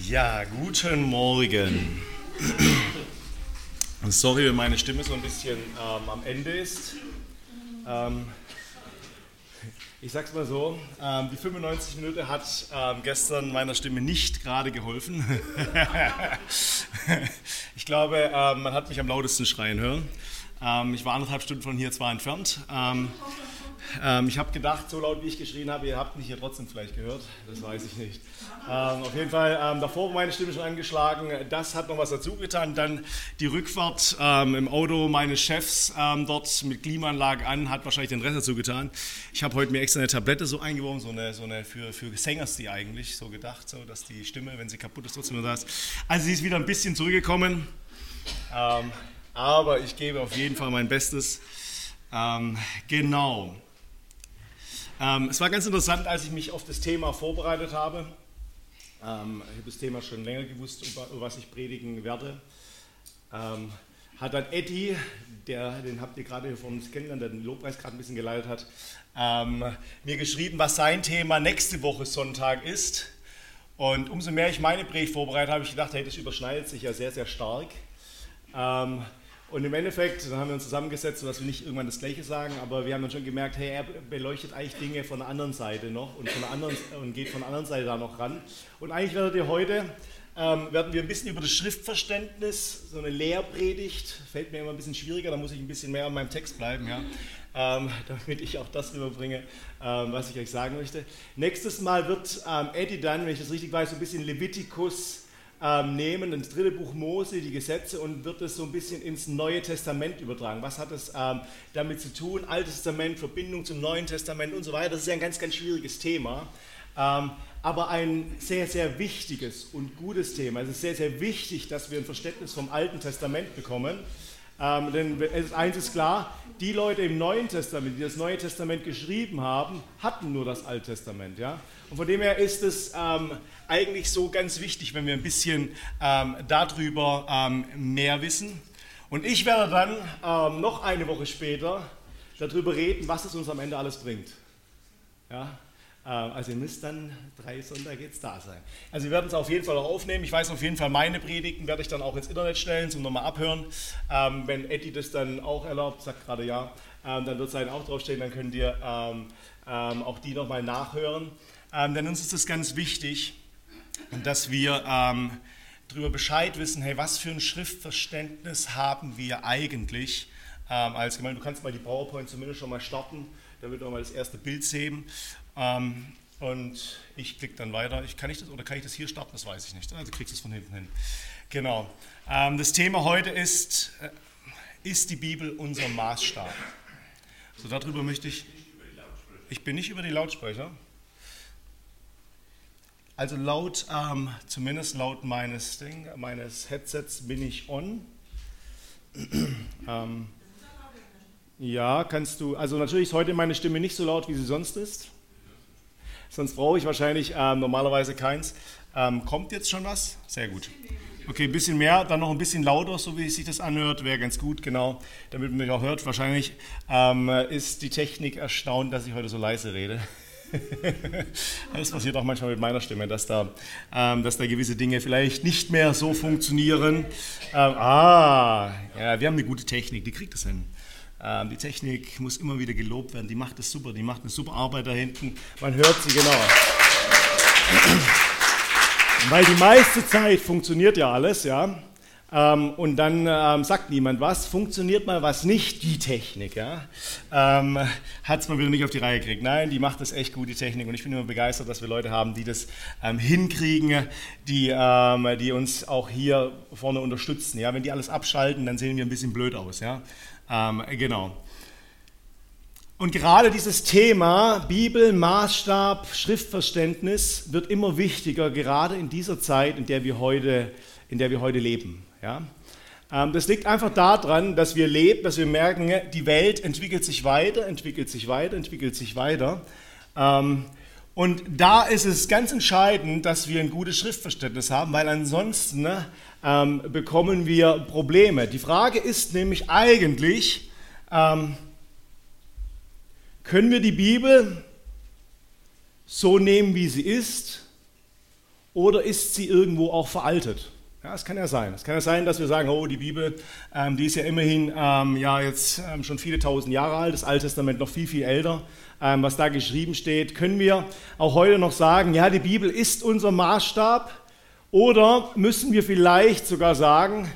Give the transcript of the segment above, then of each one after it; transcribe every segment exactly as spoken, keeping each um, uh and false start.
Ja, guten Morgen. Sorry, wenn meine Stimme so ein bisschen ähm, am Ende ist. Ähm, ich sag's mal so, ähm, die fünfundneunzig Minuten hat ähm, gestern meiner Stimme nicht gerade geholfen. Ich glaube, ähm, man hat mich am lautesten schreien hören. Ähm, ich war anderthalb Stunden von hier zwar entfernt. Ähm, ähm, ich habe gedacht, so laut wie ich geschrien habe, ihr habt mich hier trotzdem vielleicht gehört. Das weiß ich nicht. Ähm, auf jeden Fall, ähm, davor war meine Stimme schon angeschlagen. Das hat noch was dazu getan. Dann die Rückfahrt ähm, im Auto meines Chefs ähm, dort mit Klimaanlage an, hat wahrscheinlich den Rest dazu getan. Ich habe heute mir extra eine Tablette so eingeworfen, so eine, so eine für, für Sängerstie eigentlich, so gedacht, so, dass die Stimme, wenn sie kaputt ist, trotzdem noch da ist. Also sie ist wieder ein bisschen zurückgekommen. Ähm, aber ich gebe auf jeden Fall mein Bestes. Ähm, genau. Ähm, es war ganz interessant, als ich mich auf das Thema vorbereitet habe. Ähm, ich habe das Thema schon länger gewusst, über, über was ich predigen werde. Ähm, hat dann Eddie, der, den habt ihr gerade hier vor uns kennengelernt, der den Lobpreis gerade ein bisschen geleitet hat, ähm, mir geschrieben, was sein Thema nächste Woche Sonntag ist. Und umso mehr ich meine Predigt vorbereitet habe, habe ich gedacht, hey, das überschneidet sich ja sehr, sehr stark. Ähm, Und im Endeffekt, dann haben wir uns zusammengesetzt, sodass wir nicht irgendwann das Gleiche sagen, aber wir haben dann schon gemerkt, hey, er beleuchtet eigentlich Dinge von der anderen Seite noch und, von der anderen, und geht von der anderen Seite da noch ran. Und eigentlich werdet ihr heute, ähm, werden wir ein bisschen über das Schriftverständnis, so eine Lehrpredigt, fällt mir immer ein bisschen schwieriger, da muss ich ein bisschen mehr an meinem Text bleiben, ja, ähm, damit ich auch das rüberbringe, ähm, was ich euch sagen möchte. Nächstes Mal wird ähm, Eddie dann, wenn ich das richtig weiß, so ein bisschen Levitikus Ähm, nehmen, das dritte Buch Mose, die Gesetze, und wird es so ein bisschen ins Neue Testament übertragen. Was hat es ähm, damit zu tun? Altes Testament, Verbindung zum Neuen Testament und so weiter. Das ist ja ein ganz, ganz schwieriges Thema, ähm, aber ein sehr, sehr wichtiges und gutes Thema. Es ist sehr, sehr wichtig, dass wir ein Verständnis vom Alten Testament bekommen. Ähm, denn eins ist klar, die Leute im Neuen Testament, die das Neue Testament geschrieben haben, hatten nur das Alte Testament. Ja? Und von dem her ist es ähm, eigentlich so ganz wichtig, wenn wir ein bisschen ähm, darüber ähm, mehr wissen. Und ich werde dann ähm, noch eine Woche später darüber reden, was es uns am Ende alles bringt. Ja? Also ihr müsst dann drei Sonntage jetzt da sein. Also wir werden es auf jeden Fall auch aufnehmen. Ich weiß auf jeden Fall, meine Predigten werde ich dann auch ins Internet stellen, zum nochmal abhören. Ähm, wenn Eddie das dann auch erlaubt, sagt gerade ja, ähm, dann wird es einen auch draufstehen, dann könnt ihr ähm, ähm, auch die nochmal nachhören. Ähm, denn uns ist es ganz wichtig, dass wir ähm, darüber Bescheid wissen, hey, was für ein Schriftverständnis haben wir eigentlich ähm, als Gemeinde. Du kannst mal die PowerPoint zumindest schon mal starten, damit wir mal das erste Bild sehen. Ähm, und ich klicke dann weiter. Ich, kann ich das oder kann ich das hier starten? Das weiß ich nicht. Also kriegst du es von hinten hin. Genau. Ähm, das Thema heute ist, äh, ist die Bibel unser Maßstab? So, darüber möchte ich. Ich bin nicht über die Lautsprecher. Also laut, ähm, zumindest laut meines, Ding, meines Headsets bin ich on. ähm, ja, kannst du. Also natürlich ist heute meine Stimme nicht so laut, wie sie sonst ist. Sonst brauche ich wahrscheinlich ähm, normalerweise keins. Ähm, kommt jetzt schon was? Sehr gut. Okay, ein bisschen mehr, dann noch ein bisschen lauter, so wie sich das anhört, wäre ganz gut, genau, damit man mich auch hört. Wahrscheinlich ähm, ist die Technik erstaunt, dass ich heute so leise rede. Das passiert auch manchmal mit meiner Stimme, dass da, ähm, dass da gewisse Dinge vielleicht nicht mehr so funktionieren. Ähm, ah, ja, wir haben eine gute Technik, die kriegt das hin. Die Technik muss immer wieder gelobt werden, die macht es super, die macht eine super Arbeit da hinten. Man hört sie genau. Weil die meiste Zeit funktioniert ja alles, ja. Und dann ähm, sagt niemand was, funktioniert mal was nicht, die Technik, ja. Ähm, hat es mal wieder nicht auf die Reihe gekriegt. Nein, die macht das echt gut, die Technik. Und ich bin immer begeistert, dass wir Leute haben, die das ähm, hinkriegen, die, ähm, die uns auch hier vorne unterstützen. Ja. Wenn die alles abschalten, dann sehen wir ein bisschen blöd aus, ja. Ähm, genau. Und gerade dieses Thema Bibel, Maßstab, Schriftverständnis wird immer wichtiger, gerade in dieser Zeit, in der wir heute, in der wir heute leben. Ja? Ähm, das liegt einfach daran, dass wir leben, dass wir merken, die Welt entwickelt sich weiter, entwickelt sich weiter, entwickelt sich weiter. Ähm, und da ist es ganz entscheidend, dass wir ein gutes Schriftverständnis haben, weil ansonsten ne, ähm, bekommen wir Probleme. Die Frage ist nämlich eigentlich, ähm, können wir die Bibel so nehmen, wie sie ist, oder ist sie irgendwo auch veraltet? Ja, das kann ja sein. Es kann ja sein, dass wir sagen, oh, die Bibel, ähm, die ist ja immerhin ähm, ja, jetzt ähm, schon viele tausend Jahre alt, das Alte Testament noch viel, viel älter. Ähm, was da geschrieben steht, können wir auch heute noch sagen, ja, die Bibel ist unser Maßstab, oder müssen wir vielleicht sogar sagen,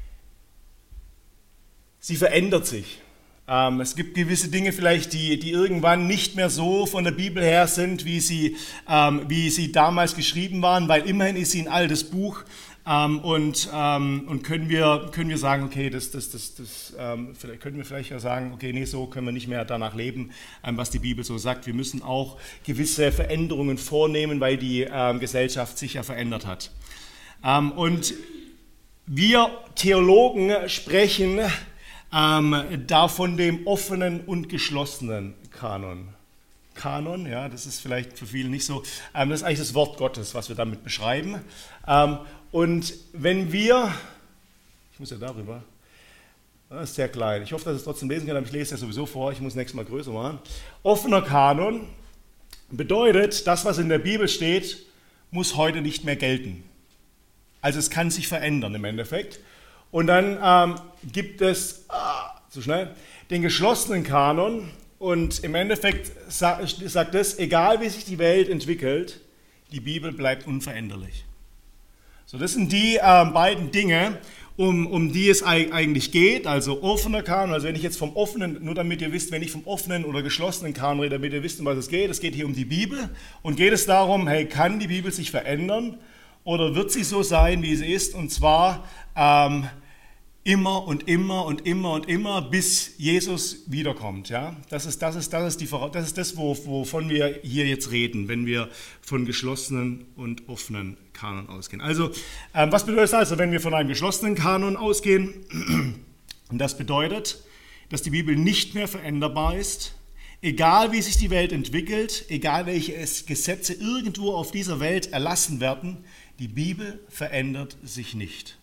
sie verändert sich. Ähm, es gibt gewisse Dinge vielleicht, die, die irgendwann nicht mehr so von der Bibel her sind, wie sie, ähm, wie sie damals geschrieben waren, weil immerhin ist sie ein altes Buch. Ähm, und, ähm, und können wir, können wir sagen, okay, das, das, das, das, ähm, vielleicht können wir vielleicht ja sagen, okay, nee, so können wir nicht mehr danach leben, ähm, was die Bibel so sagt. Wir müssen auch gewisse Veränderungen vornehmen, weil die ähm, Gesellschaft sich ja verändert hat. Ähm, und wir Theologen sprechen ähm, da von dem offenen und geschlossenen Kanon. Kanon, ja, das ist vielleicht für viele nicht so, ähm, das ist eigentlich das Wort Gottes, was wir damit beschreiben. Ähm, Und wenn wir, ich muss ja darüber, das ist sehr klein, ich hoffe, dass ich es trotzdem lesen kann, aber ich lese es ja sowieso vor, ich muss nächstes Mal größer machen. Offener Kanon bedeutet, das, was in der Bibel steht, muss heute nicht mehr gelten. Also es kann sich verändern im Endeffekt. Und dann ähm, gibt es, ah, zu schnell, den geschlossenen Kanon und im Endeffekt sagt, sagt es, egal wie sich die Welt entwickelt, die Bibel bleibt unveränderlich. So, das sind die äh, beiden Dinge, um, um die es eigentlich geht, also offener Kanon, also wenn ich jetzt vom offenen, nur damit ihr wisst, wenn ich vom offenen oder geschlossenen Kanon rede, damit ihr wisst, um was es geht, es geht hier um die Bibel und geht es darum, hey, kann die Bibel sich verändern oder wird sie so sein, wie sie ist, und zwar ähm, immer und immer und immer und immer, bis Jesus wiederkommt. Ja? Das ist das, ist, das, ist die, das, ist das wovon wir hier jetzt reden, wenn wir von geschlossenen und offenen Kanon ausgehen. Also, ähm, was bedeutet das also, wenn wir von einem geschlossenen Kanon ausgehen? Und das bedeutet, dass die Bibel nicht mehr veränderbar ist, egal wie sich die Welt entwickelt, egal welche Gesetze irgendwo auf dieser Welt erlassen werden, die Bibel verändert sich nicht.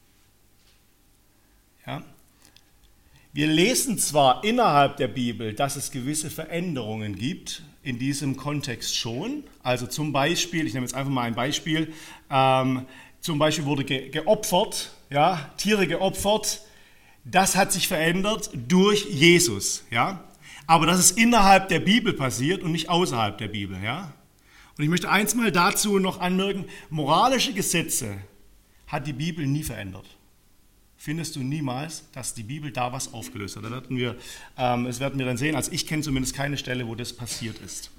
Ja? Wir lesen zwar innerhalb der Bibel, dass es gewisse Veränderungen gibt, in diesem Kontext schon. Also zum Beispiel, ich nehme jetzt einfach mal ein Beispiel, ähm, zum Beispiel wurde ge- geopfert, ja, Tiere geopfert, das hat sich verändert durch Jesus. Ja? Aber das ist innerhalb der Bibel passiert und nicht außerhalb der Bibel. Ja? Und ich möchte eins mal dazu noch anmerken, moralische Gesetze hat die Bibel nie verändert. Findest du niemals, dass die Bibel da was aufgelöst hat. Da werden wir, ähm, das werden wir dann sehen. Also ich kenne zumindest keine Stelle, wo das passiert ist.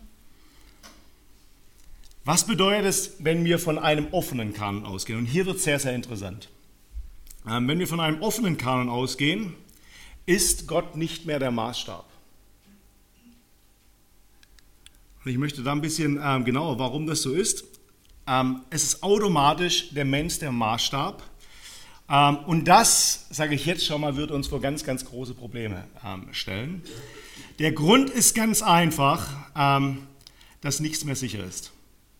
Was bedeutet es, wenn wir von einem offenen Kanon ausgehen? Und hier wird es sehr, sehr interessant. Ähm, wenn wir von einem offenen Kanon ausgehen, ist Gott nicht mehr der Maßstab. Und ich möchte da ein bisschen ähm, genauer, warum das so ist. Ähm, es ist automatisch der Mensch der Maßstab. Und das, sage ich jetzt schon mal, wird uns vor ganz, ganz große Probleme stellen. Der Grund ist ganz einfach, dass nichts mehr sicher ist.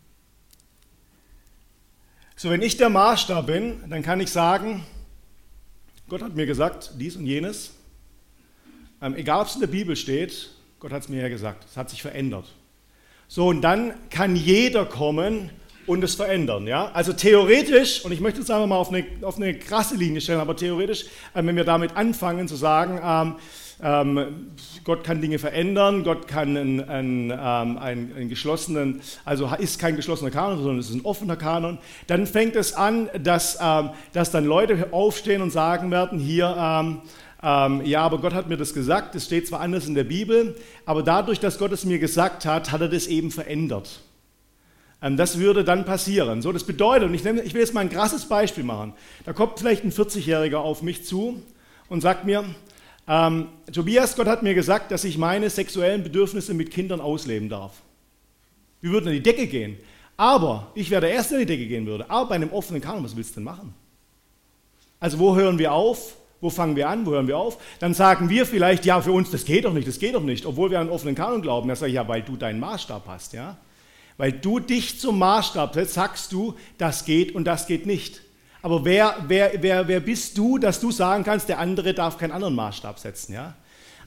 So, wenn ich der Maßstab bin, dann kann ich sagen, Gott hat mir gesagt, dies und jenes. Egal, ob es in der Bibel steht, Gott hat es mir ja gesagt, es hat sich verändert. So, und dann kann jeder kommen und es verändern. Ja? Also theoretisch, und ich möchte jetzt einfach mal auf eine, auf eine krasse Linie stellen, aber theoretisch, wenn wir damit anfangen zu sagen, ähm, ähm, Gott kann Dinge verändern, Gott kann einen, einen, ähm, einen, einen geschlossenen, also ist kein geschlossener Kanon, sondern es ist ein offener Kanon, dann fängt es an, dass, ähm, dass dann Leute aufstehen und sagen werden, hier, ähm, ähm, ja, aber Gott hat mir das gesagt, das steht zwar anders in der Bibel, aber dadurch, dass Gott es mir gesagt hat, hat er das eben verändert. Das würde dann passieren. So, das bedeutet, und ich, nehme, ich will jetzt mal ein krasses Beispiel machen. Da kommt vielleicht ein vierzig-Jähriger auf mich zu und sagt mir, ähm, Tobias, Gott hat mir gesagt, dass ich meine sexuellen Bedürfnisse mit Kindern ausleben darf. Wir würden in die Decke gehen. Aber ich wäre der Erste, der in die Decke gehen würde. Aber bei einem offenen Kanon, was willst du denn machen? Also wo hören wir auf? Wo fangen wir an? Wo hören wir auf? Dann sagen wir vielleicht, ja, für uns, das geht doch nicht, das geht doch nicht. Obwohl wir an einen offenen Kanon glauben. Da sage ich, ja, weil du deinen Maßstab hast, ja. Weil du dich zum Maßstab setzt, sagst du, das geht und das geht nicht. Aber wer, wer, wer, wer bist du, dass du sagen kannst, der andere darf keinen anderen Maßstab setzen? Ja?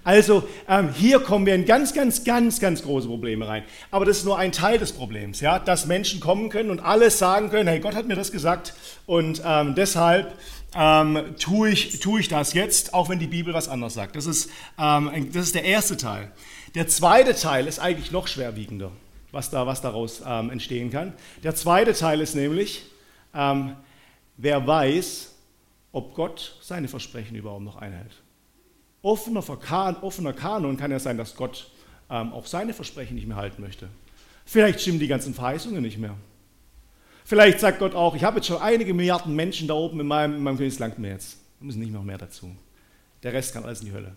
Also ähm, hier kommen wir in ganz, ganz, ganz, ganz große Probleme rein. Aber das ist nur ein Teil des Problems, ja, dass Menschen kommen können und alles sagen können, hey, Gott hat mir das gesagt und ähm, deshalb ähm, tue ich, tue ich das jetzt, auch wenn die Bibel was anderes sagt. Das ist, ähm, das ist der erste Teil. Der zweite Teil ist eigentlich noch schwerwiegender, was, da, was daraus ähm, entstehen kann. Der zweite Teil ist nämlich, ähm, wer weiß, ob Gott seine Versprechen überhaupt noch einhält. Offener, Kan- offener Kanon kann ja sein, dass Gott ähm, auch seine Versprechen nicht mehr halten möchte. Vielleicht stimmen die ganzen Verheißungen nicht mehr. Vielleicht sagt Gott auch, ich habe jetzt schon einige Milliarden Menschen da oben in meinem, in meinem König, das langt mir jetzt. Da müssen nicht noch mehr dazu. Der Rest kann alles in die Hölle.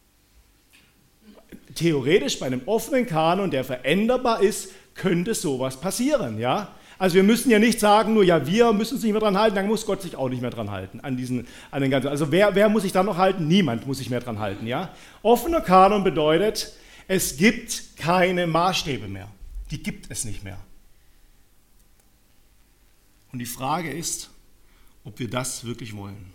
Theoretisch bei einem offenen Kanon, der veränderbar ist, könnte sowas passieren, ja? Also wir müssen ja nicht sagen, nur ja, wir müssen uns nicht mehr dran halten, dann muss Gott sich auch nicht mehr dran halten. An diesen, an den ganzen, also wer, wer muss sich da noch halten? Niemand muss sich mehr dran halten. Ja? Offener Kanon bedeutet, es gibt keine Maßstäbe mehr. Die gibt es nicht mehr. Und die Frage ist, ob wir das wirklich wollen.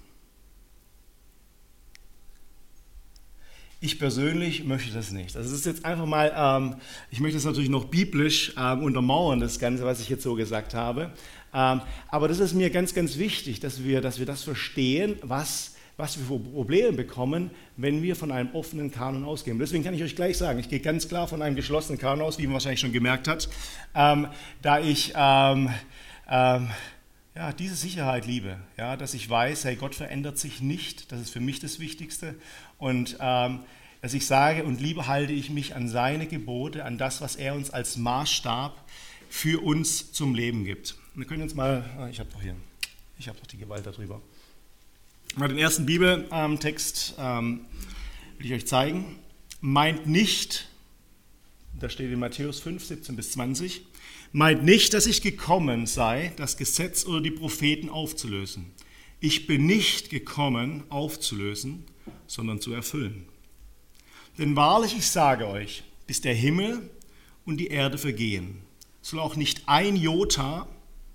Ich persönlich möchte das nicht. Also das ist jetzt einfach mal, ähm, ich möchte es natürlich noch biblisch ähm, untermauern, das Ganze, was ich jetzt so gesagt habe. Ähm, aber das ist mir ganz, ganz wichtig, dass wir, dass wir das verstehen, was, was wir für Probleme bekommen, wenn wir von einem offenen Kanon ausgehen. Deswegen kann ich euch gleich sagen, ich gehe ganz klar von einem geschlossenen Kanon aus, wie man wahrscheinlich schon gemerkt hat, ähm, da ich ähm, ähm, ja, diese Sicherheit liebe, ja, dass ich weiß, hey, Gott verändert sich nicht, das ist für mich das Wichtigste. Und ähm, dass ich sage, und lieber halte ich mich an seine Gebote, an das, was er uns als Maßstab für uns zum Leben gibt. Wir können jetzt mal, ich habe doch hier, ich habe doch die Gewalt darüber. Mal den ersten Bibeltext ähm, will ich euch zeigen. Meint nicht, da steht in Matthäus fünf, siebzehn bis zwanzig, meint nicht, dass ich gekommen sei, das Gesetz oder die Propheten aufzulösen. Ich bin nicht gekommen, aufzulösen, sondern zu erfüllen. Denn wahrlich, ich sage euch, bis der Himmel und die Erde vergehen, soll auch nicht ein Jota,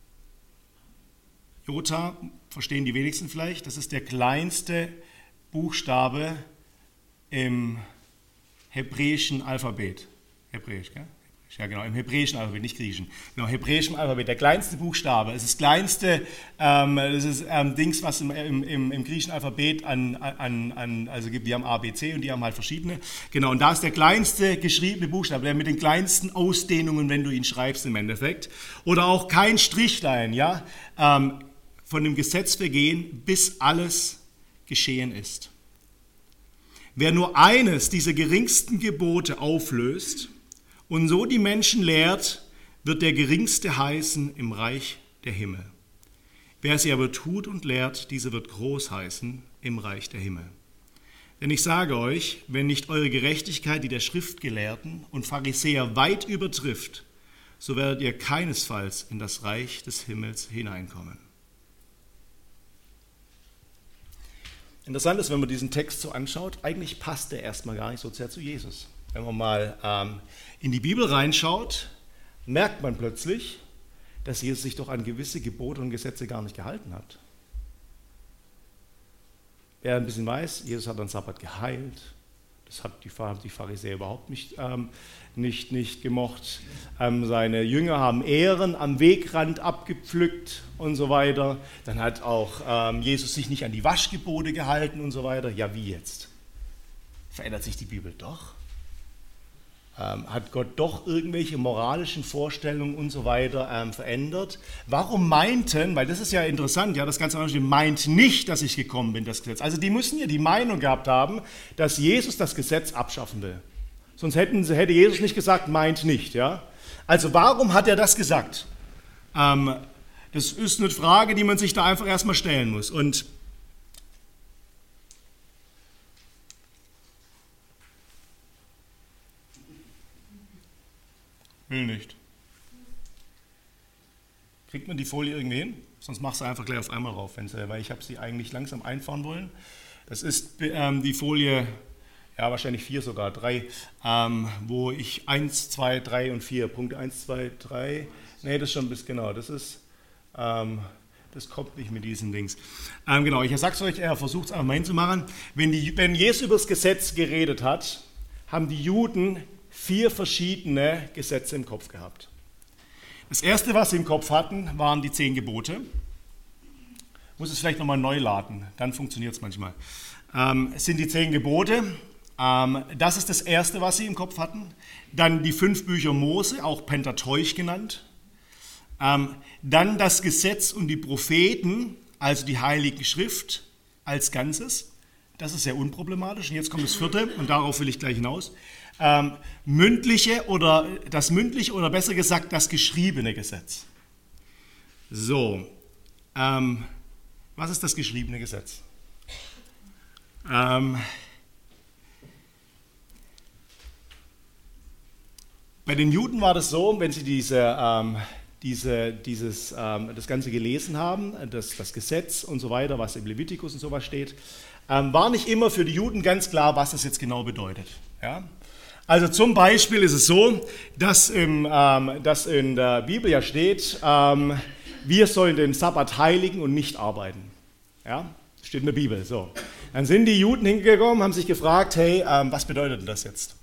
Jota verstehen die wenigsten vielleicht, das ist der kleinste Buchstabe im hebräischen Alphabet. Hebräisch, gell? Ja, genau, im hebräischen Alphabet, nicht griechischen. Genau, hebräischen Alphabet, der kleinste Buchstabe. Es ist das kleinste, ähm, das ist ähm, Dings, was im, im, im griechischen Alphabet an, an, an, also gibt. Die haben A, B, C und die haben halt verschiedene. Genau, und da ist der kleinste geschriebene Buchstabe, der mit den kleinsten Ausdehnungen, wenn du ihn schreibst im Endeffekt. Oder auch kein Strichlein, ja, ähm, von dem Gesetz vergehen, bis alles geschehen ist. Wer nur eines dieser geringsten Gebote auflöst, und so die Menschen lehrt, wird der Geringste heißen im Reich der Himmel. Wer sie aber tut und lehrt, dieser wird groß heißen im Reich der Himmel. Denn ich sage euch, wenn nicht eure Gerechtigkeit die der Schriftgelehrten und Pharisäer weit übertrifft, so werdet ihr keinesfalls in das Reich des Himmels hineinkommen. Interessant ist, wenn man diesen Text so anschaut, eigentlich passt der erstmal gar nicht so sehr zu Jesus. Wenn man mal ähm, in die Bibel reinschaut, merkt man plötzlich, dass Jesus sich doch an gewisse Gebote und Gesetze gar nicht gehalten hat. Wer ein bisschen weiß, Jesus hat am Sabbat geheilt. Das hat die, die Pharisäer überhaupt nicht, ähm, nicht, nicht gemocht. Ähm, seine Jünger haben Ähren am Wegrand abgepflückt und so weiter. Dann hat auch ähm, Jesus sich nicht an die Waschgebote gehalten und so weiter. Ja, wie jetzt? Verändert sich die Bibel doch? Ähm, hat Gott doch irgendwelche moralischen Vorstellungen und so weiter ähm, verändert? Warum meinten, weil das ist ja interessant, ja, das ganze meint nicht, dass ich gekommen bin, das Gesetz. Also die müssen ja die Meinung gehabt haben, dass Jesus das Gesetz abschaffen will. Sonst hätten, hätte Jesus nicht gesagt, meint nicht. Ja? Also warum hat er das gesagt? Ähm, das ist eine Frage, die man sich da einfach erstmal stellen muss. Und will nicht. Kriegt man die Folie irgendwie hin? Sonst machst du einfach gleich auf einmal rauf, wenn sie, weil ich habe sie eigentlich langsam einfahren wollen. Das ist ähm, die Folie, ja wahrscheinlich vier sogar, drei, ähm, wo ich eins, zwei, drei und vier, Punkt eins, zwei, drei, nee, das ist schon bis genau, das ist, ähm, Das kommt nicht mit diesen Dings. Ähm, genau, ich sag's euch, er versucht es einfach mal hinzumachen. Wenn, die, wenn Jesus über das Gesetz geredet hat, haben die Juden vier verschiedene Gesetze im Kopf gehabt. Das erste, was sie im Kopf hatten, waren die zehn Gebote. Ich muss es vielleicht nochmal neu laden, dann funktioniert es manchmal. Ähm, es sind die zehn Gebote. Ähm, das ist das erste, was sie im Kopf hatten. Dann die fünf Bücher Mose, auch Pentateuch genannt. Ähm, dann das Gesetz und die Propheten, also die Heilige Schrift als Ganzes. Das ist sehr unproblematisch. Und jetzt kommt das vierte, und darauf will ich gleich hinaus. Ähm, mündliche oder das mündliche oder besser gesagt das geschriebene Gesetz. So, ähm, was ist das geschriebene Gesetz? Ähm, bei den Juden war das so, wenn sie diese, ähm, diese, dieses, ähm, das Ganze gelesen haben, das, das Gesetz und so weiter, was im Levitikus und sowas steht, ähm, war nicht immer für die Juden ganz klar, was das jetzt genau bedeutet. Ja? Also zum Beispiel ist es so, dass, im, ähm, dass in der Bibel ja steht, ähm, wir sollen den Sabbat heiligen und nicht arbeiten. Ja? Das steht in der Bibel. So. Dann sind die Juden hingekommen, haben sich gefragt, hey, ähm, was bedeutet denn das jetzt?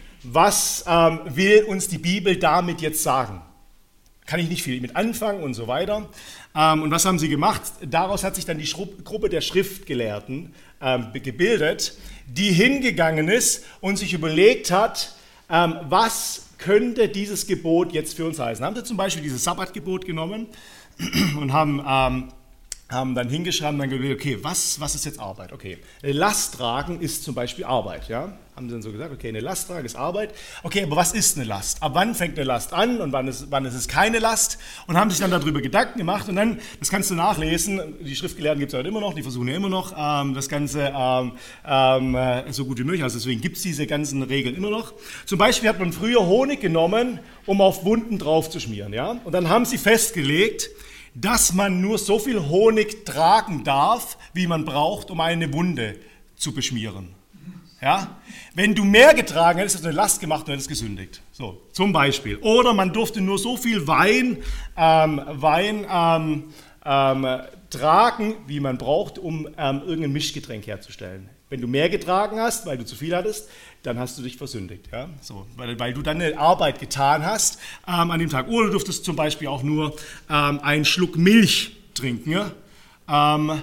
Was ähm, will uns die Bibel damit jetzt sagen? Kann ich nicht viel mit anfangen und so weiter. Ähm, und was haben sie gemacht? Daraus hat sich dann die Schru- Gruppe der Schriftgelehrten ähm, gebildet, die hingegangen ist und sich überlegt hat, ähm, was könnte dieses Gebot jetzt für uns heißen. Haben sie zum Beispiel dieses Sabbatgebot genommen und haben, ähm, haben dann hingeschrieben, dann überlegt, okay, was, was ist jetzt Arbeit? Okay, eine Last tragen ist zum Beispiel Arbeit, ja? Haben sie dann so gesagt, okay, eine Last tragen ist Arbeit. Okay, aber was ist eine Last? Ab wann fängt eine Last an und wann ist, wann ist es keine Last? Und haben sich dann darüber Gedanken gemacht und dann, das kannst du nachlesen, die Schriftgelehrten gibt es heute immer noch, die versuchen ja immer noch, ähm, das Ganze ähm, ähm, so gut wie möglich, also deswegen gibt es diese ganzen Regeln immer noch. Zum Beispiel hat man früher Honig genommen, um auf Wunden drauf zu schmieren, ja? Und dann haben sie festgelegt, dass man nur so viel Honig tragen darf, wie man braucht, um eine Wunde zu beschmieren. Ja? Wenn du mehr getragen hättest, hast du eine Last gemacht und hättest gesündigt. So, zum Beispiel. Oder man durfte nur so viel Wein, ähm, Wein ähm, ähm, tragen, wie man braucht, um ähm, irgendein Mischgetränk herzustellen. Wenn du mehr getragen hast, weil du zu viel hattest, dann hast du dich versündigt. Ja? So, weil, weil du dann eine Arbeit getan hast ähm, an dem Tag. Oder du durftest zum Beispiel auch nur ähm, einen Schluck Milch trinken. Ja? Ähm,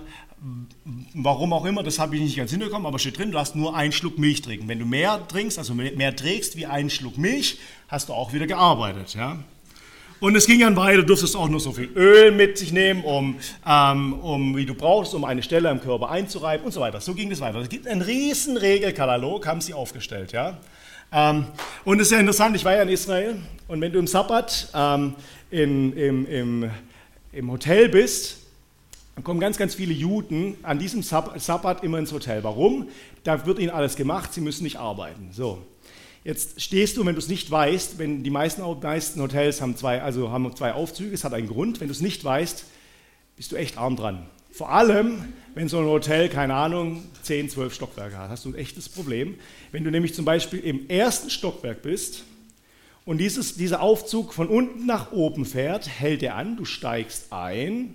warum auch immer, das habe ich nicht ganz hinbekommen, aber steht drin, du darfst nur einen Schluck Milch trinken. Wenn du mehr trinkst, also mehr trägst wie einen Schluck Milch, hast du auch wieder gearbeitet. Ja? Und es ging dann weiter, du durftest auch nur so viel Öl mit sich nehmen, um, ähm, um, wie du brauchst, um eine Stelle am Körper einzureiben und so weiter. So ging es weiter. Es gibt einen riesen Regelkatalog, haben sie aufgestellt. Ja? Ähm, und es ist ja interessant, ich war ja in Israel und wenn du im Sabbat ähm, in, im, im, im Hotel bist, dann kommen ganz, ganz viele Juden an diesem Sabbat immer ins Hotel. Warum? Da wird ihnen alles gemacht, sie müssen nicht arbeiten. So. Jetzt stehst du, wenn du es nicht weißt, wenn die meisten, meisten Hotels haben zwei, also haben zwei Aufzüge, es hat einen Grund, wenn du es nicht weißt, bist du echt arm dran. Vor allem, wenn so ein Hotel, keine Ahnung, zehn, zwölf Stockwerke hat, hast du ein echtes Problem. Wenn du nämlich zum Beispiel im ersten Stockwerk bist und dieses, dieser Aufzug von unten nach oben fährt, hält er an, du steigst ein,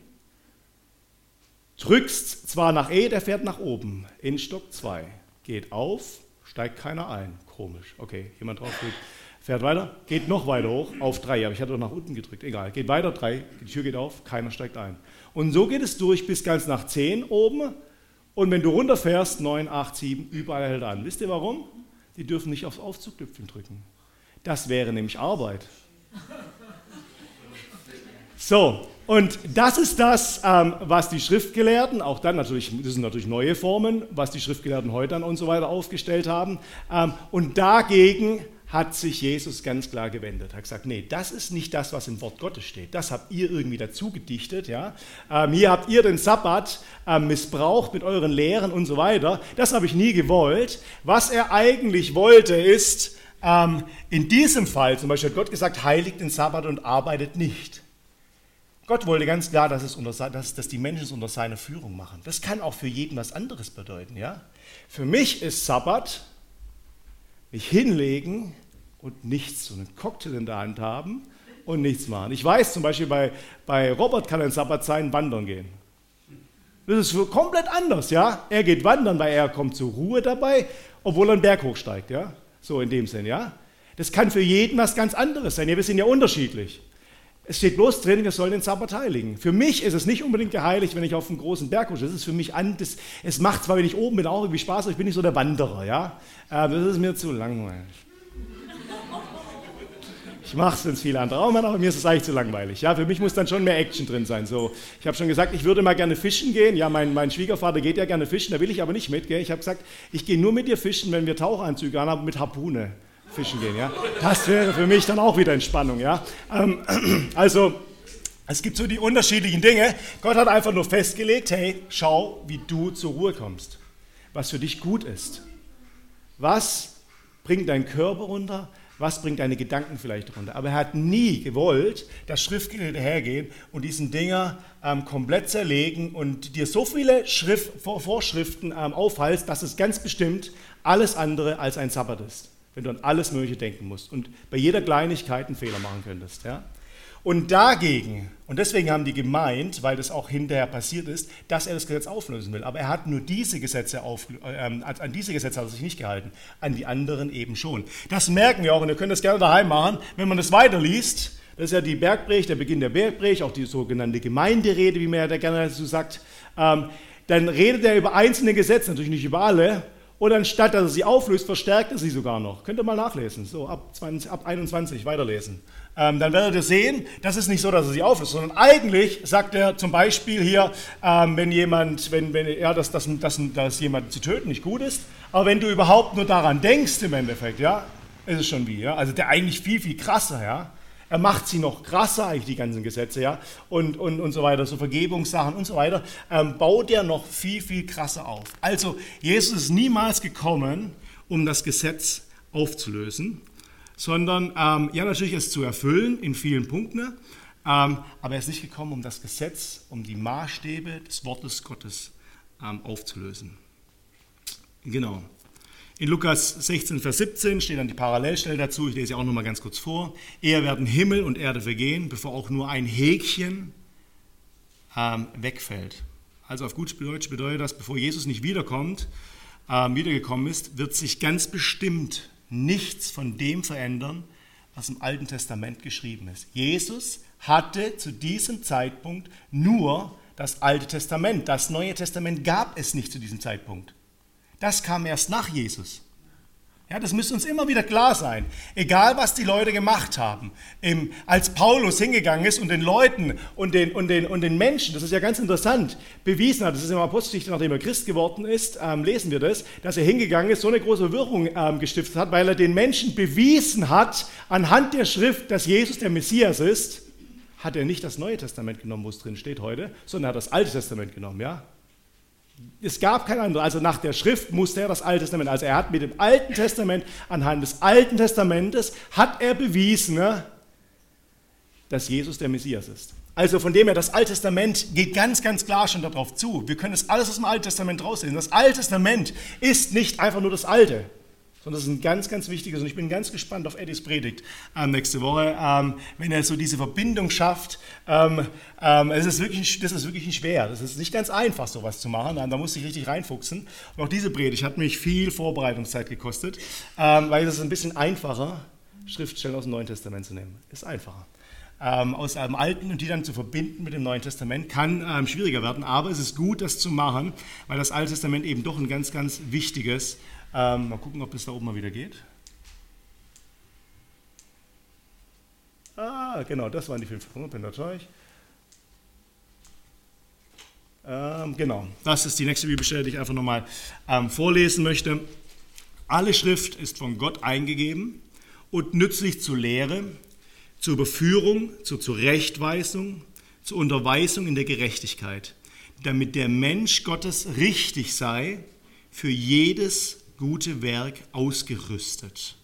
drückst zwar nach E, der fährt nach oben, in Stock zwei, geht auf, steigt keiner ein. Komisch. Okay, jemand drauf geht, fährt weiter, geht noch weiter hoch, auf drei, aber ich hatte doch nach unten gedrückt, egal. Geht weiter, drei, die Tür geht auf, keiner steigt ein. Und so geht es durch bis ganz nach zehn oben und wenn du runterfährst, neun, acht, sieben, überall hält er an. Wisst ihr warum? Die dürfen nicht aufs Aufzugknöpfchen drücken. Das wäre nämlich Arbeit. So, und das ist das, ähm, was die Schriftgelehrten, auch dann natürlich, das sind natürlich neue Formen, was die Schriftgelehrten heute dann und so weiter aufgestellt haben. Ähm, und dagegen hat sich Jesus ganz klar gewendet. Er hat gesagt, nee, das ist nicht das, was im Wort Gottes steht. Das habt ihr irgendwie dazu gedichtet. Ja? Ähm, hier habt ihr den Sabbat ähm, missbraucht mit euren Lehren und so weiter. Das habe ich nie gewollt. Was er eigentlich wollte, ist, ähm, in diesem Fall, zum Beispiel hat Gott gesagt, heiligt den Sabbat und arbeitet nicht. Gott wollte ganz klar, dass, es unter, dass, dass die Menschen es unter seiner Führung machen. Das kann auch für jeden was anderes bedeuten. Ja? Für mich ist Sabbat, mich hinlegen und nichts, so einen Cocktail in der Hand haben und nichts machen. Ich weiß zum Beispiel, bei, bei Robert kann ein Sabbat sein, wandern gehen. Das ist komplett anders, ja. Er geht wandern, weil er kommt zur Ruhe dabei, obwohl er einen Berg hochsteigt, ja. So in dem Sinn, ja. Das kann für jeden was ganz anderes sein. Ja, wir sind ja unterschiedlich. Es steht bloß drin, wir sollen den Sabbat heiligen. Für mich ist es nicht unbedingt geheiligt, wenn ich auf einen großen Berg hoch. Das ist für mich an, das, es macht zwar, wenn ich oben bin, auch irgendwie Spaß, aber ich bin nicht so der Wanderer, ja. Das ist mir zu langweilig. Ich mache es, wenn es viele andere auch machen, aber mir ist es eigentlich zu langweilig. Ja, für mich muss dann schon mehr Action drin sein. So, ich habe schon gesagt, ich würde mal gerne fischen gehen. Ja, mein, mein Schwiegervater geht ja gerne fischen, da will ich aber nicht mit. Gell? Ich habe gesagt, ich gehe nur mit dir fischen, wenn wir Tauchanzüge anhaben, mit Harpune fischen gehen. Ja? Das wäre für mich dann auch wieder Entspannung. Ja? Ähm, also, es gibt so die unterschiedlichen Dinge. Gott hat einfach nur festgelegt, hey, schau, wie du zur Ruhe kommst. Was für dich gut ist. Was bringt deinen Körper runter? Was bringt deine Gedanken vielleicht runter? Aber er hat nie gewollt, dass Schriftgelehrte hergehen und diesen Dinger ähm, komplett zerlegen und dir so viele Schrift, Vorschriften ähm, aufhalst, dass es ganz bestimmt alles andere als ein Sabbat ist. Wenn du an alles Mögliche denken musst und bei jeder Kleinigkeit einen Fehler machen könntest. Ja? Und dagegen, und deswegen haben die gemeint, weil das auch hinterher passiert ist, dass er das Gesetz auflösen will. Aber er hat nur diese Gesetze, auf, äh, an diese Gesetze hat er sich nicht gehalten, an die anderen eben schon. Das merken wir auch, und ihr könnt das gerne daheim machen, wenn man das weiterliest. Das ist ja die Bergpredigt, der Beginn der Bergpredigt, auch die sogenannte Gemeinderede, wie man ja da gerne dazu sagt. Ähm, dann redet er über einzelne Gesetze, natürlich nicht über alle. Und anstatt, dass er sie auflöst, verstärkt er sie sogar noch. Könnt ihr mal nachlesen, so ab, zwanzig, ab einundzwanzig weiterlesen. Ähm, dann werdet ihr sehen, das ist nicht so, dass er sie auflöst, sondern eigentlich sagt er zum Beispiel hier, ähm, wenn jemand, wenn, wenn, ja, dass, dass, dass, dass jemand zu töten nicht gut ist, aber wenn du überhaupt nur daran denkst im Endeffekt, ja, ist es schon wie, ja, also der eigentlich viel, viel krasser, ja. Er macht sie noch krasser, eigentlich die ganzen Gesetze, ja, und, und, und so weiter, so Vergebungssachen und so weiter, ähm, baut er noch viel, viel krasser auf. Also, Jesus ist niemals gekommen, um das Gesetz aufzulösen, sondern, ähm, ja, natürlich es zu erfüllen in vielen Punkten, ähm, aber er ist nicht gekommen, um das Gesetz, um die Maßstäbe des Wortes Gottes ähm, aufzulösen. Genau. In Lukas sechzehn, Vers siebzehn steht dann die Parallelstelle dazu, ich lese sie auch noch mal ganz kurz vor. Eher werden Himmel und Erde vergehen, bevor auch nur ein Häkchen ähm, wegfällt. Also auf gut Deutsch bedeutet das, bevor Jesus nicht wiederkommt, ähm, wiedergekommen ist, wird sich ganz bestimmt nichts von dem verändern, was im Alten Testament geschrieben ist. Jesus hatte zu diesem Zeitpunkt nur das Alte Testament. Das Neue Testament gab es nicht zu diesem Zeitpunkt. Das kam erst nach Jesus. Ja, das müsste uns immer wieder klar sein. Egal, was die Leute gemacht haben. Im, als Paulus hingegangen ist und den Leuten und den, und, den, und den Menschen, das ist ja ganz interessant, bewiesen hat, das ist im Apostelgeschichte, nachdem er Christ geworden ist, ähm, lesen wir das, dass er hingegangen ist, so eine große Wirkung ähm, gestiftet hat, weil er den Menschen bewiesen hat, anhand der Schrift, dass Jesus der Messias ist, hat er nicht das Neue Testament genommen, wo es drin steht heute, sondern er hat das Alte Testament genommen, ja. Es gab kein anderes, also nach der Schrift musste er das Alte Testament, also er hat mit dem Alten Testament, anhand des Alten Testamentes, hat er bewiesen, ne, dass Jesus der Messias ist. Also von dem her, das Alte Testament geht ganz, ganz klar schon darauf zu. Wir können das alles aus dem Alten Testament rauslesen. Das Alte Testament ist nicht einfach nur das Alte, sondern das ist ein ganz, ganz wichtiges, und ich bin ganz gespannt auf Eddies Predigt ähm, nächste Woche, ähm, wenn er so diese Verbindung schafft. Ähm, ähm, es ist wirklich, das ist wirklich nicht schwer, das ist nicht ganz einfach, sowas zu machen, da muss ich richtig reinfuchsen. Und auch diese Predigt hat mich viel Vorbereitungszeit gekostet, ähm, weil es ist ein bisschen einfacher, Schriftstellen aus dem Neuen Testament zu nehmen. Ist einfacher. Ähm, aus einem Alten und die dann zu verbinden mit dem Neuen Testament, kann ähm, schwieriger werden, aber es ist gut, das zu machen, weil das Alte Testament eben doch ein ganz, ganz wichtiges. Ähm, mal gucken, ob das da oben mal wieder geht. Ah, genau, das waren die fünf Punkte, Pentateuch. Ähm, genau, das ist die nächste Bibelstelle, die ich einfach nochmal ähm, vorlesen möchte. Alle Schrift ist von Gott eingegeben und nützlich zur Lehre, zur Überführung, zur Zurechtweisung, zur Unterweisung in der Gerechtigkeit, damit der Mensch Gottes richtig sei, für jedes gute Werk ausgerüstet.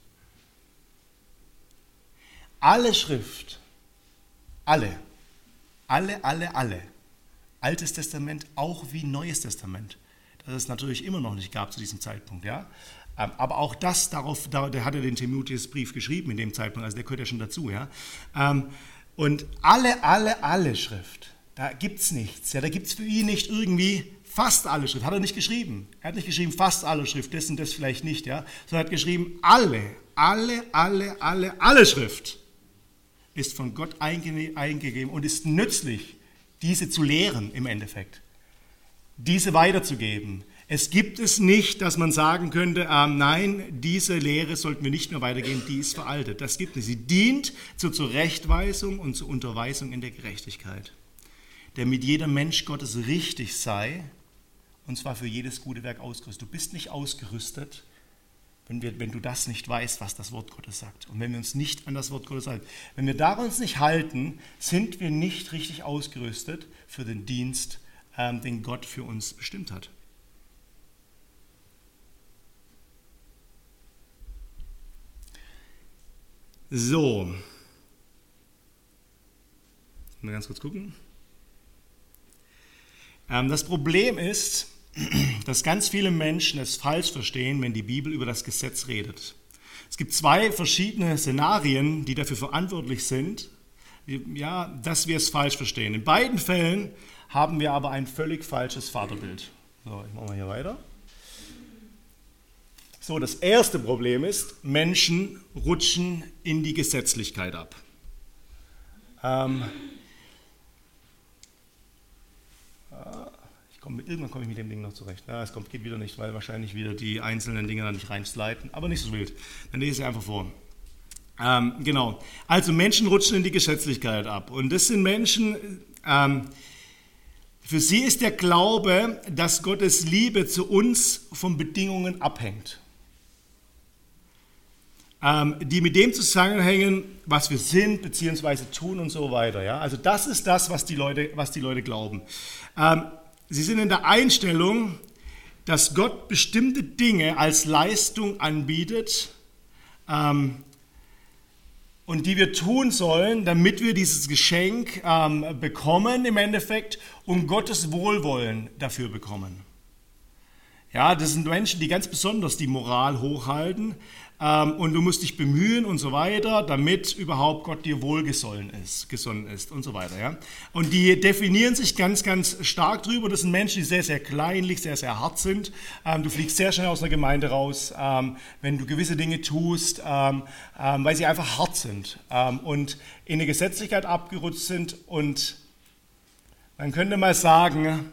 Alle Schrift, alle, alle, alle, alle, Altes Testament auch wie Neues Testament, das es natürlich immer noch nicht gab zu diesem Zeitpunkt, ja, Aber auch das, darauf, da, der hatte den Timotheusbrief geschrieben in dem Zeitpunkt, also der gehört ja schon dazu. Ja? Und alle, alle, alle Schrift, da gibt es nichts. Ja? Da gibt es für ihn nicht irgendwie fast alle Schrift, hat er nicht geschrieben. Er hat nicht geschrieben, fast alle Schrift, das und das vielleicht nicht, ja? Sondern er hat geschrieben, alle, alle, alle, alle, alle Schrift ist von Gott einge- eingegeben und ist nützlich, diese zu lehren im Endeffekt, diese weiterzugeben. Es gibt es nicht, dass man sagen könnte, ähm, nein, diese Lehre sollten wir nicht mehr weitergeben, die ist veraltet. Das gibt es. Sie dient zur Zurechtweisung und zur Unterweisung in der Gerechtigkeit, damit jeder Mensch Gottes richtig sei, und zwar für jedes gute Werk ausgerüstet. Du bist nicht ausgerüstet, wenn, wir, wenn du das nicht weißt, was das Wort Gottes sagt. Und wenn wir uns nicht an das Wort Gottes halten. Wenn wir daran uns nicht halten, sind wir nicht richtig ausgerüstet für den Dienst, ähm, den Gott für uns bestimmt hat. So. Mal ganz kurz gucken. Ähm, das Problem ist, dass ganz viele Menschen es falsch verstehen, wenn die Bibel über das Gesetz redet. Es gibt zwei verschiedene Szenarien, die dafür verantwortlich sind, ja, dass wir es falsch verstehen. In beiden Fällen haben wir aber ein völlig falsches Vaterbild. So, ich mache mal hier weiter. So, das erste Problem ist, Menschen rutschen in die Gesetzlichkeit ab. Ähm, ich komm, irgendwann komme ich mit dem Ding noch zurecht. Ja, es kommt, geht wieder nicht, weil wahrscheinlich wieder die einzelnen Dinge dann nicht reinsliden, aber nicht so wild. Dann lese ich einfach vor. Ähm, genau, also Menschen rutschen in die Gesetzlichkeit ab. Und das sind Menschen, ähm, für sie ist der Glaube, dass Gottes Liebe zu uns von Bedingungen abhängt. Die mit dem zusammenhängen, was wir sind, beziehungsweise tun und so weiter. Ja? Also das ist das, was die Leute, was die Leute glauben. Ähm, sie sind in der Einstellung, dass Gott bestimmte Dinge als Leistung anbietet ähm, und die wir tun sollen, damit wir dieses Geschenk ähm, bekommen im Endeffekt und Gottes Wohlwollen dafür bekommen. Ja, das sind Menschen, die ganz besonders die Moral hochhalten. Ähm, und du musst dich bemühen und so weiter, damit überhaupt Gott dir wohlgesonnen ist, gesonnen ist und so weiter. Ja? Und die definieren sich ganz, ganz stark drüber. Das sind Menschen, die sehr, sehr kleinlich, sehr, sehr hart sind. Ähm, du fliegst sehr schnell aus einer Gemeinde raus, ähm, wenn du gewisse Dinge tust, ähm, ähm, weil sie einfach hart sind ähm, und in der Gesetzlichkeit abgerutscht sind. Und man könnte mal sagen,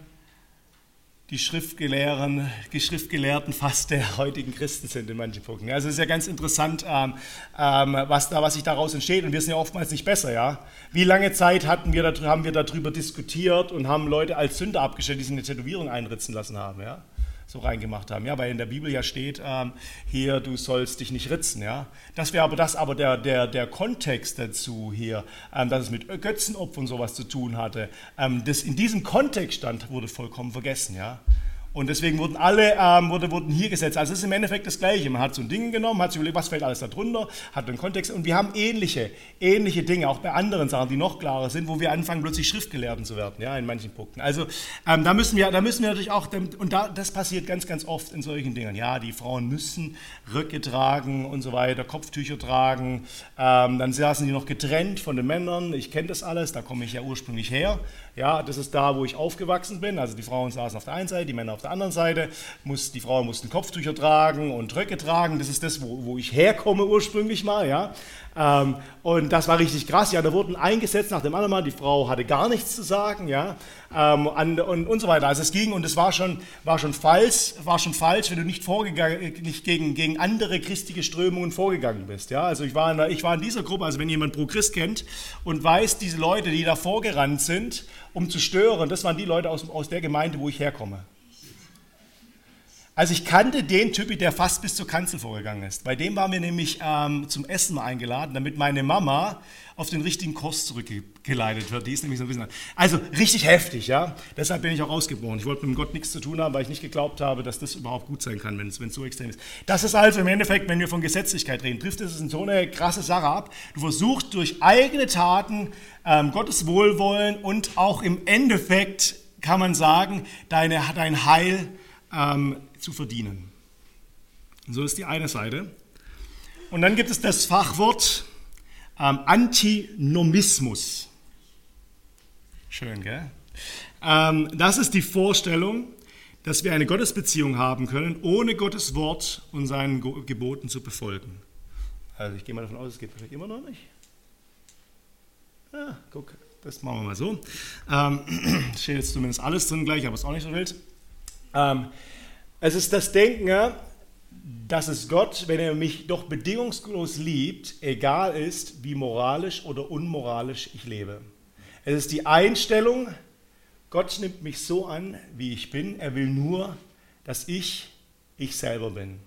die Schriftgelehrten, die Schriftgelehrten fast der heutigen Christen sind in manchen Punkten. Also es ist ja ganz interessant, ähm, ähm, was, da, was sich daraus entsteht. Und wir sind ja oftmals nicht besser. Ja? Wie lange Zeit hatten wir, haben wir darüber diskutiert und haben Leute als Sünder abgestellt, die sich eine Tätowierung einritzen lassen haben, ja? So reingemacht haben. Ja? Weil in der Bibel ja steht, ähm, hier, du sollst dich nicht ritzen. Ja? Das wäre aber das, aber der, der, der Kontext dazu hier, ähm, dass es mit Götzenopfern und sowas zu tun hatte, ähm, das in diesem Kontext stand, wurde vollkommen vergessen. Ja? Und deswegen wurden alle, ähm, wurde, wurden hier gesetzt. Also es ist im Endeffekt das Gleiche. Man hat so ein Ding genommen, hat sich überlegt, was fällt alles da drunter, hat einen Kontext. Und wir haben ähnliche, ähnliche Dinge, auch bei anderen Sachen, die noch klarer sind, wo wir anfangen, plötzlich Schriftgelehrten zu werden, ja, in manchen Punkten. Also ähm, da müssen wir, da müssen wir natürlich auch, und da, das passiert ganz, ganz oft in solchen Dingen. Ja, die Frauen müssen Röcke tragen und so weiter, Kopftücher tragen. Ähm, dann saßen die noch getrennt von den Männern. Ich kenne das alles, da komme ich ja ursprünglich her. Ja, das ist da, wo ich aufgewachsen bin. Also die Frauen saßen auf der einen Seite, die Männer auf der anderen Seite. Muss, die Frauen mussten Kopftücher tragen und Röcke tragen. Das ist das, wo, wo ich herkomme ursprünglich mal. Ja. Ähm, und das war richtig krass. Ja, da wurden eingesetzt nach dem anderen Mal. Die Frau hatte gar nichts zu sagen. Ja. Ähm, und, und, und so weiter. Also es ging und es war schon, war schon falsch, war schon falsch, wenn du nicht, vorgegangen, nicht gegen, gegen andere christliche Strömungen vorgegangen bist. Ja. Also ich war, in, ich war in dieser Gruppe, also wenn jemand Pro Christ kennt und weiß, diese Leute, die da vorgerannt sind, um zu stören, das waren die Leute aus, aus der Gemeinde, wo ich herkomme. Also ich kannte den Typi, der fast bis zur Kanzel vorgegangen ist. Bei dem waren wir nämlich ähm, zum Essen eingeladen, damit meine Mama auf den richtigen Kurs zurückgeleitet wird. Die ist nämlich so ein bisschen... Also richtig heftig, ja. Deshalb bin ich auch ausgeboren. Ich wollte mit Gott nichts zu tun haben, weil ich nicht geglaubt habe, dass das überhaupt gut sein kann, wenn es, wenn es so extrem ist. Das ist also im Endeffekt, wenn wir von Gesetzlichkeit reden, trifft es in so eine krasse Sache ab. Du versuchst durch eigene Taten ähm, Gottes Wohlwollen und auch im Endeffekt, kann man sagen, deine, dein Heil ähm, zu verdienen. So ist die eine Seite. Und dann gibt es das Fachwort ähm, Antinomismus. Schön, gell? Ähm, das ist die Vorstellung, dass wir eine Gottesbeziehung haben können, ohne Gottes Wort und seinen Geboten zu befolgen. Also ich gehe mal davon aus, es geht wahrscheinlich immer noch nicht. Ja, guck, das machen wir mal so. Ähm, steht jetzt zumindest alles drin gleich, aber ist auch nicht so wild. Ähm, es ist das Denken, ja, dass es Gott, wenn er mich doch bedingungslos liebt, egal ist, wie moralisch oder unmoralisch ich lebe. Es ist die Einstellung, Gott nimmt mich so an, wie ich bin. Er will nur, dass ich ich selber bin.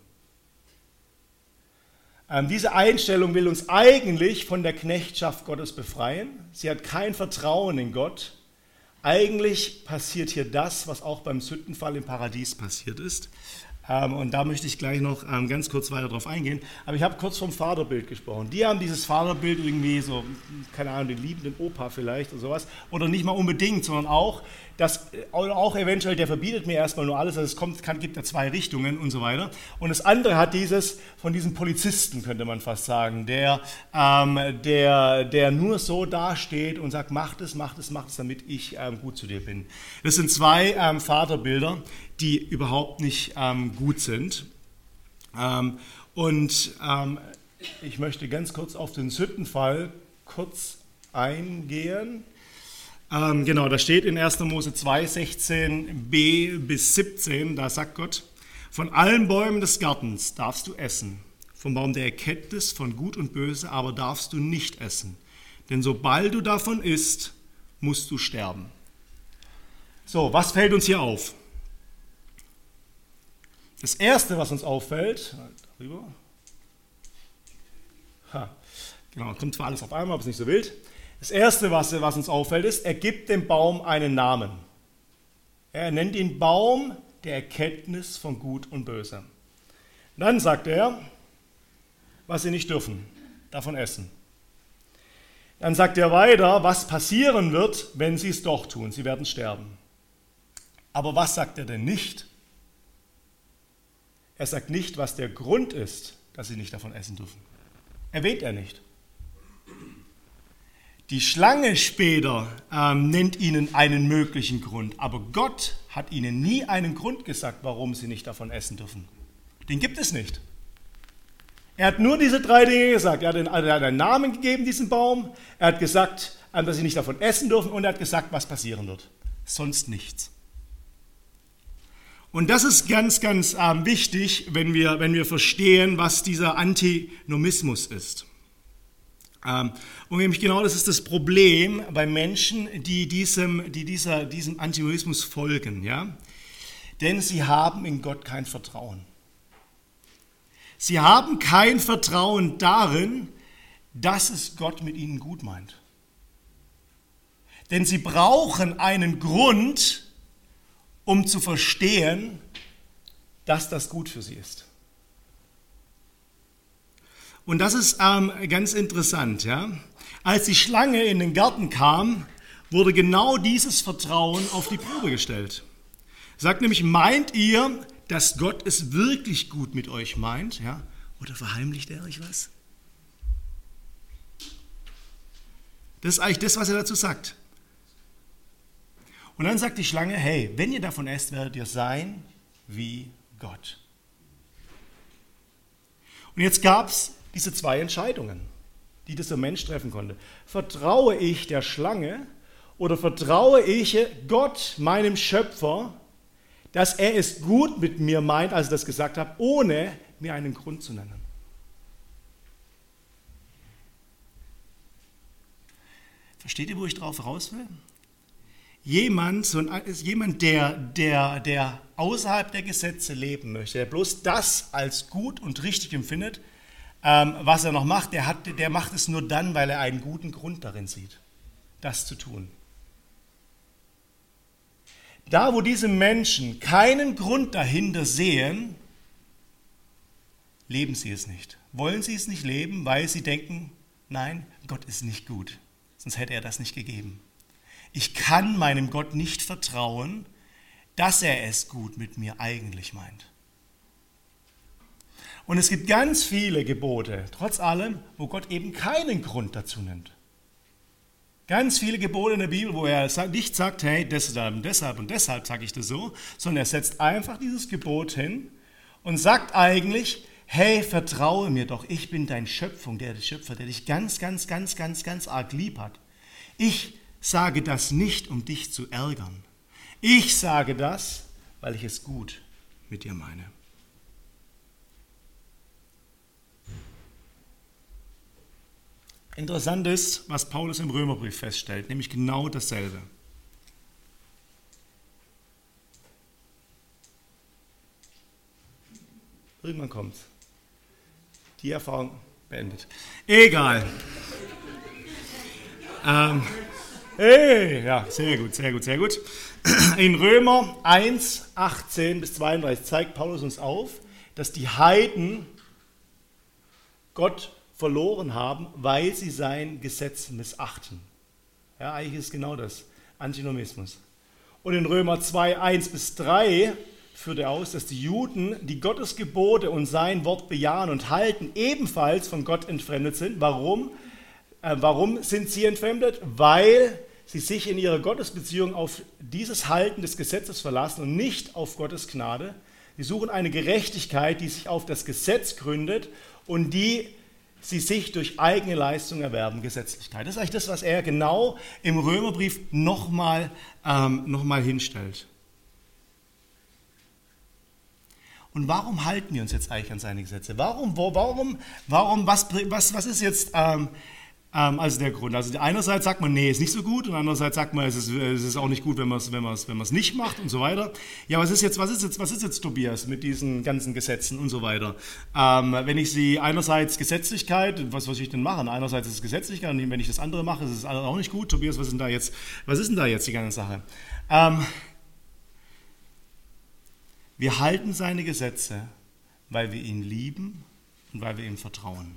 Ähm, diese Einstellung will uns eigentlich von der Knechtschaft Gottes befreien. Sie hat kein Vertrauen in Gott. Eigentlich passiert hier das, was auch beim Sündenfall im Paradies passiert ist. Ähm, und da möchte ich gleich noch ähm, ganz kurz weiter drauf eingehen. Aber ich habe kurz vom Vaterbild gesprochen. Die haben dieses Vaterbild irgendwie so, keine Ahnung, den liebenden Opa vielleicht oder sowas. Oder nicht mal unbedingt, sondern auch, das, auch eventuell, der verbietet mir erstmal nur alles, also es kommt, kann, gibt ja zwei Richtungen und so weiter. Und das andere hat dieses von diesem Polizisten, könnte man fast sagen, der, ähm, der, der nur so dasteht und sagt, mach es, mach es, mach es, damit ich ähm, gut zu dir bin. Das sind zwei ähm, Vaterbilder, die überhaupt nicht ähm, gut sind. Ähm, und ähm, ich möchte ganz kurz auf den Sündenfall kurz eingehen. Ähm, genau, da steht in erster Mose zwei, sechzehn b bis siebzehn, da sagt Gott, von allen Bäumen des Gartens darfst du essen, vom Baum der Erkenntnis von Gut und Böse aber darfst du nicht essen, denn sobald du davon isst, musst du sterben. So, was fällt uns hier auf? Das Erste, was uns auffällt, darüber, ha, genau, kommt zwar alles auf einmal, aber ist nicht so wild. Das Erste, was, was uns auffällt, ist, er gibt dem Baum einen Namen. Er nennt ihn Baum der Erkenntnis von Gut und Böse. Dann sagt er, was sie nicht dürfen, davon essen. Dann sagt er weiter, was passieren wird, wenn sie es doch tun. Sie werden sterben. Aber was sagt er denn nicht? Er sagt nicht, was der Grund ist, dass sie nicht davon essen dürfen. Erwähnt er nicht. Die Schlange später ähm, nennt ihnen einen möglichen Grund, aber Gott hat ihnen nie einen Grund gesagt, warum sie nicht davon essen dürfen. Den gibt es nicht. Er hat nur diese drei Dinge gesagt. Er hat, den, er hat einen Namen gegeben, diesem Baum. Er hat gesagt, ähm, dass sie nicht davon essen dürfen und er hat gesagt, was passieren wird. Sonst nichts. Und das ist ganz, ganz ähm, wichtig, wenn wir, wenn wir verstehen, was dieser Antinomismus ist. Ähm, und nämlich genau das ist das Problem bei Menschen, die diesem, die dieser, diesem Antinomismus folgen. Ja? Denn sie haben in Gott kein Vertrauen. Sie haben kein Vertrauen darin, dass es Gott mit ihnen gut meint. Denn sie brauchen einen Grund, um zu verstehen, dass das gut für sie ist. Und das ist ähm, ganz interessant. Ja? Als die Schlange in den Garten kam, wurde genau dieses Vertrauen auf die Probe gestellt. Sagt nämlich, meint ihr, dass Gott es wirklich gut mit euch meint? Ja? Oder verheimlicht er euch was? Das ist eigentlich das, was er dazu sagt. Und dann sagt die Schlange, hey, wenn ihr davon esst, werdet ihr sein wie Gott. Und jetzt gab es diese zwei Entscheidungen, die dieser Mensch treffen konnte. Vertraue ich der Schlange oder vertraue ich Gott, meinem Schöpfer, dass er es gut mit mir meint, als ich das gesagt habe, ohne mir einen Grund zu nennen? Versteht ihr, wo ich drauf raus will? Jemand, so ein, jemand der, der, der außerhalb der Gesetze leben möchte, der bloß das als gut und richtig empfindet, ähm, was er noch macht, der, hat, der macht es nur dann, weil er einen guten Grund darin sieht, das zu tun. Da, wo diese Menschen keinen Grund dahinter sehen, leben sie es nicht. Wollen sie es nicht leben, weil sie denken, nein, Gott ist nicht gut, sonst hätte er das nicht gegeben. Ich kann meinem Gott nicht vertrauen, dass er es gut mit mir eigentlich meint. Und es gibt ganz viele Gebote, trotz allem, wo Gott eben keinen Grund dazu nennt. Ganz viele Gebote in der Bibel, wo er nicht sagt, hey, deshalb und deshalb und deshalb sage ich das so, sondern er setzt einfach dieses Gebot hin und sagt eigentlich, hey, vertraue mir doch, ich bin dein Schöpfung, der Schöpfer, der dich ganz, ganz, ganz, ganz, ganz arg lieb hat. Ich sage das nicht, um dich zu ärgern. Ich sage das, weil ich es gut mit dir meine. Interessant ist, was Paulus im Römerbrief feststellt, nämlich genau dasselbe. Irgendwann kommt's. Die Erfahrung beendet. Egal. ähm, hey, ja, sehr gut, sehr gut, sehr gut. In Römer eins, achtzehn bis zweiunddreißig zeigt Paulus uns auf, dass die Heiden Gott verloren haben, weil sie sein Gesetz missachten. Ja, eigentlich ist genau das, Antinomismus. Und in Römer zwei, eins bis drei führt er aus, dass die Juden, die Gottes Gebote und sein Wort bejahen und halten, ebenfalls von Gott entfremdet sind. Warum? Äh, warum sind sie entfremdet? Weil sie sich in ihrer Gottesbeziehung auf dieses Halten des Gesetzes verlassen und nicht auf Gottes Gnade. Sie suchen eine Gerechtigkeit, die sich auf das Gesetz gründet und die sie sich durch eigene Leistung erwerben, Gesetzlichkeit. Das ist eigentlich das, was er genau im Römerbrief nochmal ähm, noch mal hinstellt. Und warum halten wir uns jetzt eigentlich an seine Gesetze? Warum, wo, warum, warum was, was, was ist jetzt ähm, ähm, also der Grund? Also einerseits sagt man, nee, ist nicht so gut, und andererseits sagt man, es ist, es ist auch nicht gut, wenn man es wenn man's, wenn man's nicht macht und so weiter. Ja, was ist jetzt, was ist jetzt, was ist jetzt, Tobias, mit diesen ganzen Gesetzen und so weiter? Ähm, wenn ich sie einerseits Gesetzlichkeit, was was ich denn machen? Einerseits ist es Gesetzlichkeit, und wenn ich das andere mache, ist es auch nicht gut. Tobias, was ist denn da jetzt, was ist denn da jetzt die ganze Sache? Ähm, wir halten seine Gesetze, weil wir ihn lieben und weil wir ihm vertrauen.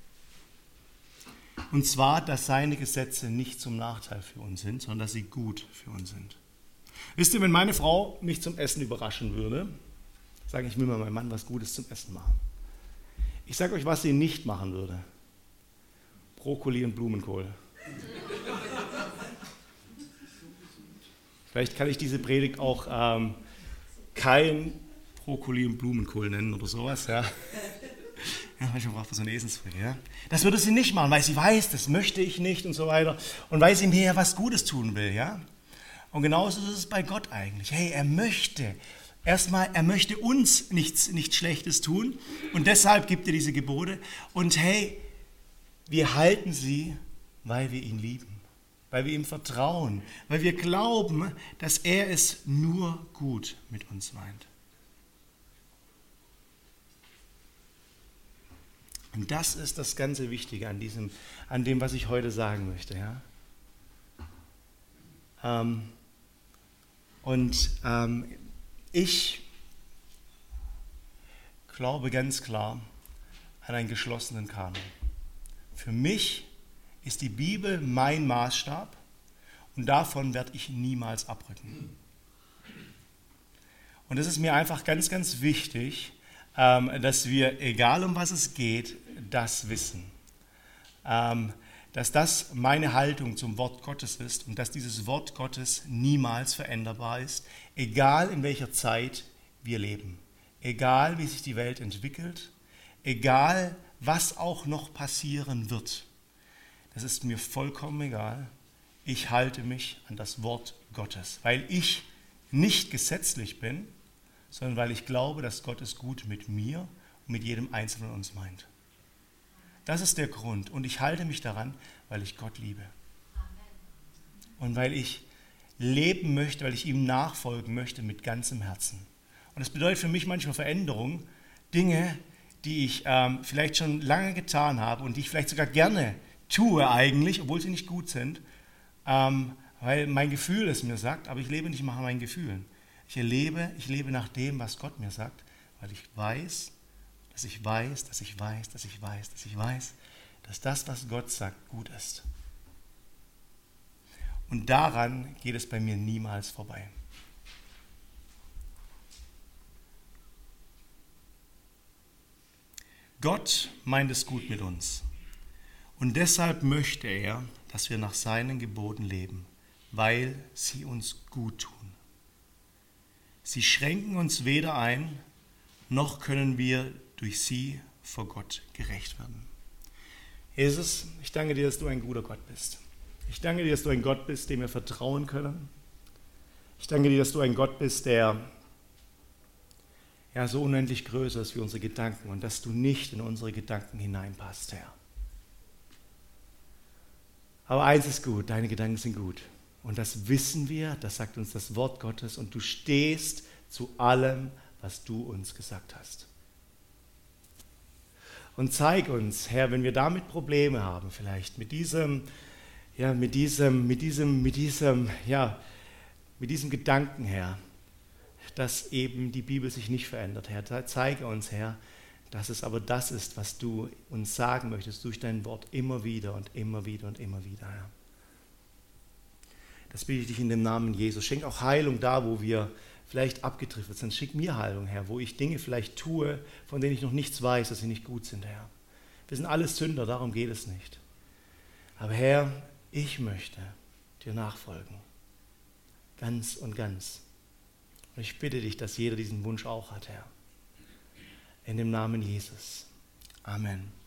Und zwar, dass seine Gesetze nicht zum Nachteil für uns sind, sondern dass sie gut für uns sind. Wisst ihr, wenn meine Frau mich zum Essen überraschen würde, sage ich, ich will mal meinem Mann was Gutes zum Essen machen. Ich sage euch, was sie nicht machen würde. Brokkoli und Blumenkohl. Vielleicht kann ich diese Predigt auch ähm, kein Brokkoli und Blumenkohl nennen oder sowas, ja. Ja, manchmal braucht man so eine Eselsbrücke, ja. Das würde sie nicht machen, weil sie weiß, das möchte ich nicht und so weiter. Und weil sie mir ja was Gutes tun will, ja. Und genauso ist es bei Gott eigentlich. Hey, er möchte, erstmal, er möchte uns nichts, nichts Schlechtes tun. Und deshalb gibt er diese Gebote. Und hey, wir halten sie, weil wir ihn lieben. Weil wir ihm vertrauen. Weil wir glauben, dass er es nur gut mit uns meint. Und das ist das ganze Wichtige an, diesem, an dem, was ich heute sagen möchte. Ja? Ähm, und ähm, ich glaube ganz klar an einen geschlossenen Kanon. Für mich ist die Bibel mein Maßstab und davon werde ich niemals abrücken. Und es ist mir einfach ganz, ganz wichtig, dass wir, egal um was es geht, das wissen. Dass das meine Haltung zum Wort Gottes ist und dass dieses Wort Gottes niemals veränderbar ist, egal in welcher Zeit wir leben, egal wie sich die Welt entwickelt, egal was auch noch passieren wird. Das ist mir vollkommen egal. Ich halte mich an das Wort Gottes, weil ich nicht gesetzlich bin, sondern weil ich glaube, dass Gott es gut mit mir und mit jedem Einzelnen von uns meint. Das ist der Grund. Und ich halte mich daran, weil ich Gott liebe. Und weil ich leben möchte, weil ich ihm nachfolgen möchte mit ganzem Herzen. Und das bedeutet für mich manchmal Veränderung, Dinge, die ich ähm, vielleicht schon lange getan habe und die ich vielleicht sogar gerne tue eigentlich, obwohl sie nicht gut sind, ähm, weil mein Gefühl es mir sagt, aber ich lebe nicht nach meinen Gefühlen. Ich lebe, ich lebe nach dem, was Gott mir sagt, weil ich weiß, dass ich weiß, dass ich weiß, dass ich weiß, dass ich weiß, dass das, was Gott sagt, gut ist. Und daran geht es bei mir niemals vorbei. Gott meint es gut mit uns. Und deshalb möchte er, dass wir nach seinen Geboten leben, weil sie uns gut tun. Sie schränken uns weder ein, noch können wir durch sie vor Gott gerecht werden. Jesus, ich danke dir, dass du ein guter Gott bist. Ich danke dir, dass du ein Gott bist, dem wir vertrauen können. Ich danke dir, dass du ein Gott bist, der ja, so unendlich größer ist wie unsere Gedanken und dass du nicht in unsere Gedanken hineinpasst, Herr. Aber eins ist gut, deine Gedanken sind gut. Und das wissen wir, das sagt uns das Wort Gottes und du stehst zu allem, was du uns gesagt hast. Und zeig uns, Herr, wenn wir damit Probleme haben, vielleicht mit diesem, ja, mit diesem, mit diesem, mit diesem, ja, mit diesem Gedanken, Herr, dass eben die Bibel sich nicht verändert, Herr. Zeige uns, Herr, dass es aber das ist, was du uns sagen möchtest durch dein Wort immer wieder und immer wieder und immer wieder, Herr. Das bitte ich dich in dem Namen Jesus. Schenk auch Heilung da, wo wir vielleicht abgedriftet sind. Schick mir Heilung, Herr, wo ich Dinge vielleicht tue, von denen ich noch nichts weiß, dass sie nicht gut sind, Herr. Wir sind alle Sünder, darum geht es nicht. Aber Herr, ich möchte dir nachfolgen. Ganz und ganz. Und ich bitte dich, dass jeder diesen Wunsch auch hat, Herr. In dem Namen Jesus. Amen.